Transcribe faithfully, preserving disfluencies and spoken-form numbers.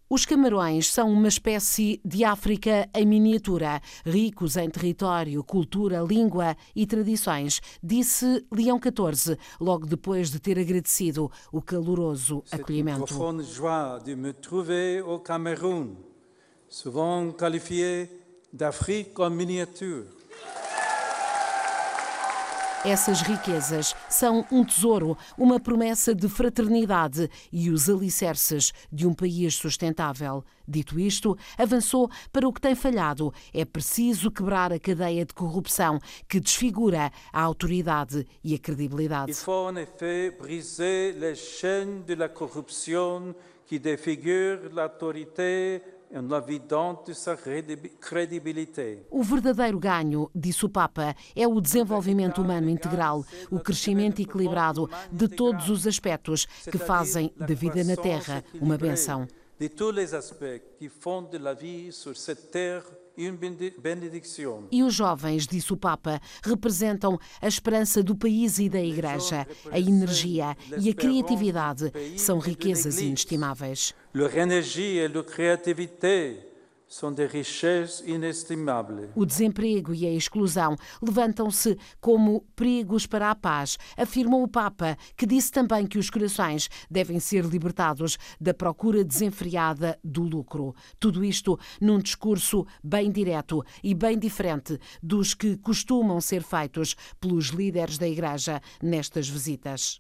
Os Camarões são uma espécie de África em miniatura, ricos em território, cultura, língua e tradições, disse Leão catorze, logo depois de ter agradecido o caloroso acolhimento. C'est une profonde joie de me trouver au Cameroun, souvent qualifié d'Afrique en miniature. Essas riquezas são um tesouro, uma promessa de fraternidade e os alicerces de um país sustentável. Dito isto, avançou para o que tem falhado. É preciso quebrar a cadeia de corrupção que desfigura a autoridade e a credibilidade. Il faut en effet briser les chaînes de la corruption qui défigurent l'autorité en la vidant de sa credibilité. O verdadeiro ganho, disse o Papa, é o desenvolvimento humano integral, o crescimento equilibrado de todos os aspectos que fazem da vida na Terra uma bênção. De tous les aspects qui font de la vie sur cette terre une bénédiction. E os jovens, disse o Papa, representam a esperança do país e da Igreja. A energia e a criatividade são riquezas inestimáveis. Leur énergie et leur créativité sont des richesses inestimables. O desemprego e a exclusão levantam-se como perigos para a paz, afirmou o Papa, que disse também que os corações devem ser libertados da procura desenfreada do lucro. Tudo isto num discurso bem direto e bem diferente dos que costumam ser feitos pelos líderes da Igreja nestas visitas.